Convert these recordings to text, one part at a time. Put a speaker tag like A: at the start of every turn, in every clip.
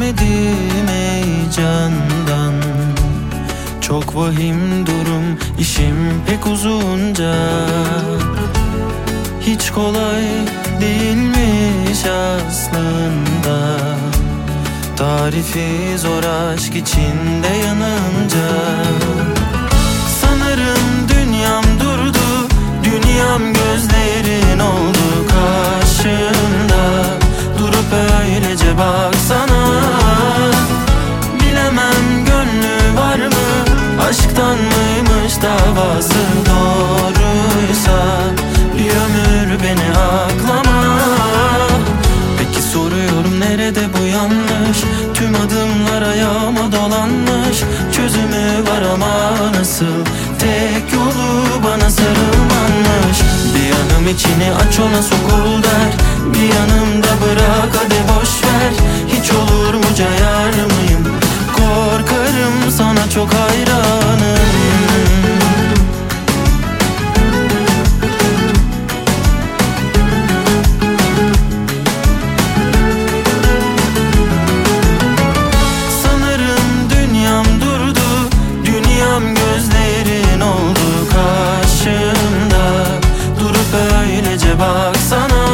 A: ölmedim heyecandan. Çok vahim durum, işim pek uzunca. Hiç kolay değilmiş aslında. Tarifi zor aşk içinde yanınca. Sanırım dünyam durdu, dünyam gözlerin oldu karşımda. Durup öylece baksana. Bilemem gönlü var mı, aşktan mıymış davası. Doğruysa bir ömür beni aklama. Peki soruyorum, nerede bu yanlış? Tüm adımlar ayağıma dolanmış. Çözümü var ama nasıl? Tek yolu bana sarılmanmış. Bir yanım içini aç, ona sokul der. Bir yanımda bırak, hadi boşver. Hiç olur mu, cayar mıyım? Korkarım, sana çok hayranım. Baksana,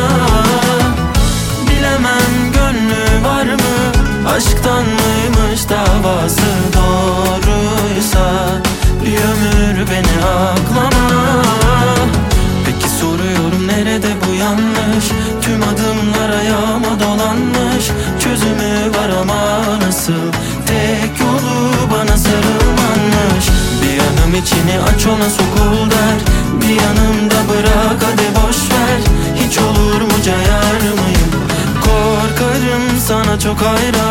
A: bilemem gönlü var mı, aşktan mıymış davası. Doğruysa bir ömür beni aklama. Peki soruyorum, nerede bu yanlış? Tüm adımlar ayağıma dolanmış. Çözümü var ama nasıl? Tek yolu bana sarılmanmış. Bir yanım içini aç, ona sokul der. Bir yanımda bırak, hadi boşver. Hiç olur mu, cayar mıyım? Korkarım, sana çok hayran.